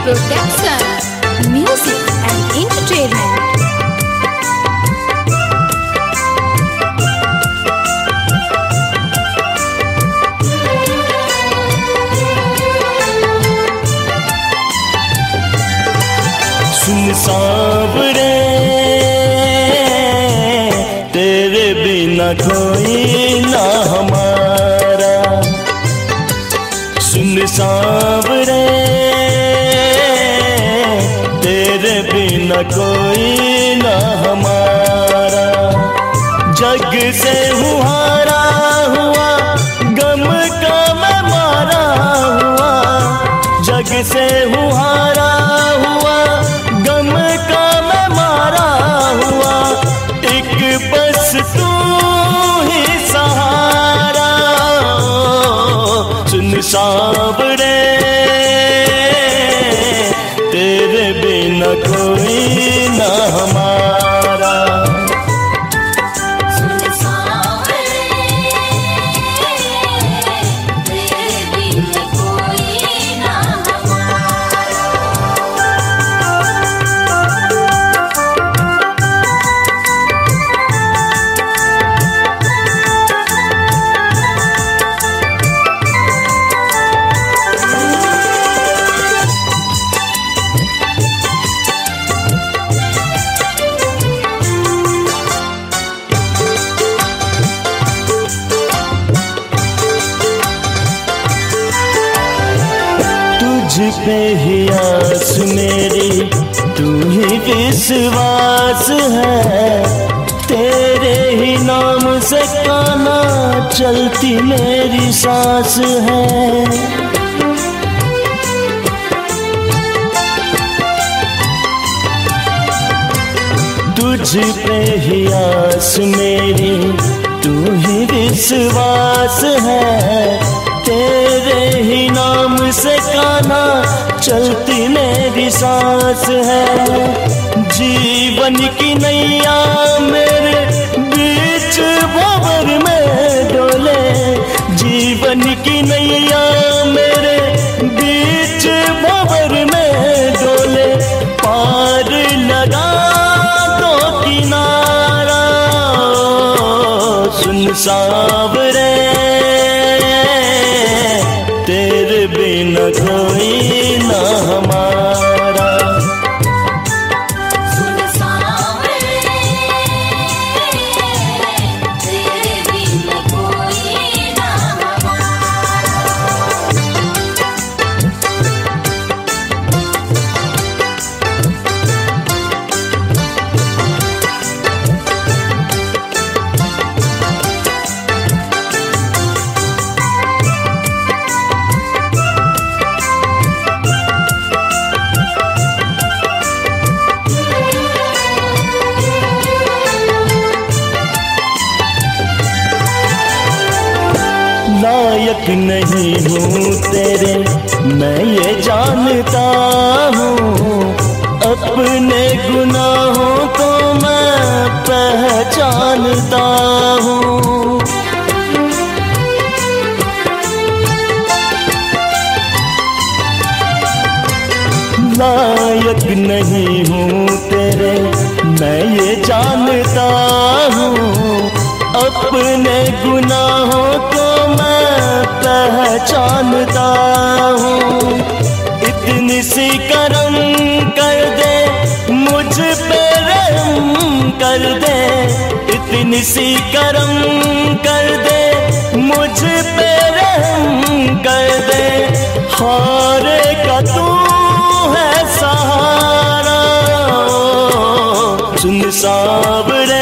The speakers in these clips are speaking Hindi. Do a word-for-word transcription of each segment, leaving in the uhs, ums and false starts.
Production, music and entertainment. सुन सांवरे तेरे बिना कोई ना हमारा, सुन सांवरे तेरे बिना कोई ना हमारा। जग से हूँ हारा हुआ, गम का मैं मारा हुआ, जग से हूँ हारा हुआ, गम का मैं मारा हुआ, एक बस तू ही सहारा। सुन सांवरे तेरे बिना कोई ना हमारा। तुझ पे ही आस मेरी, तू ही विश्वास है, तेरे ही नाम से काना चलती मेरी सांस है। तुझ पे ही आस मेरी, तू ही विश्वास है, तेरे ही नाम से काना चलती मेरी सांस है। जीवन की नैया मेरे बीच भंवर में डोले, जीवन की नैया मेरे बीच भंवर में डोले, पार लगा दो किनारा। सुन सांवरे तेरे बिना कोई ना हमारा। सुन सांवरे तेरे बिना कोई ना हमारा। लायक नहीं हूँ तेरे मैं ये जानता हूँ, अपने गुनाहों को मैं पहचानता हूँ। लायक नहीं हूँ तेरे मैं ये जानता हूँ, अपने गुनाहों को मैं पहचानता हूँ। इतनी सी करम कर दे मुझ पे रहम कर दे, इतनी सी करम कर दे मुझ पे रहम कर दे, हारे का तू है सहारा। सुन सांवरे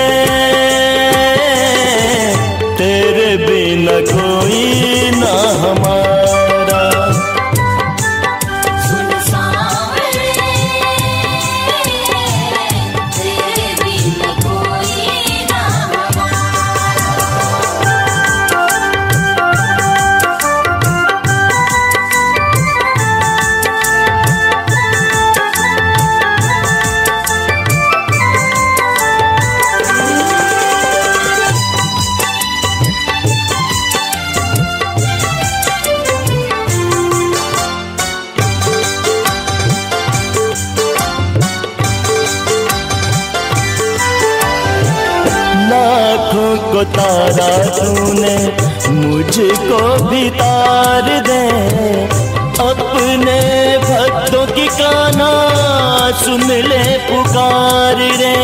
तेरे बिना कोई ना हमारा। सुन सांवरे तेरे बिना कोई ना हमारा। लाखों को तारा तूने मुझको भी तार दे, अपने भक्तों की कान्हा सुन ले पुकार रे।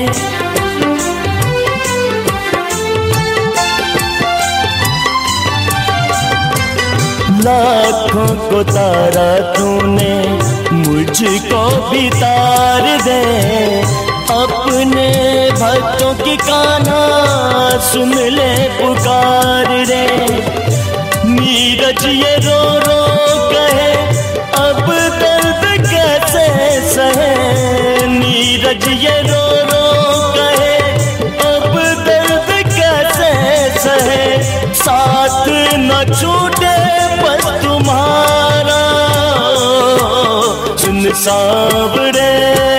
लाखों को तारा तूने मुझको भी तार दे, अपने भक्तों की कान्हा सुन ले पुकार रे। नीरज ये रो रो कहे अब दर्द कैसे सहे, नीरज ये रो रो कहे अब दर्द कैसे सहे, साथ न छूटे बस तुम्हारा सुन सांवरे,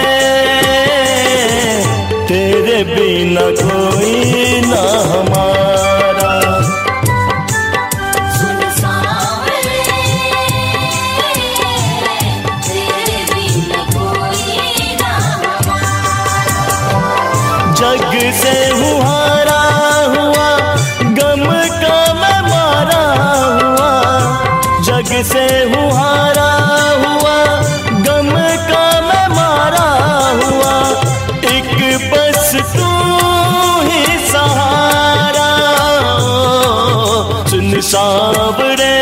तेरे बिना कोई ना हमारा। सुन सांवरे, तेरे बिना कोई ना हमारा। जग से हूँ हारा हुआ, गम का मैं मारा हुआ, जग से हूँ हारा हुआ, गम का मैं मारा हुआ, एक बस तू ही सहारा सुन सांवरे,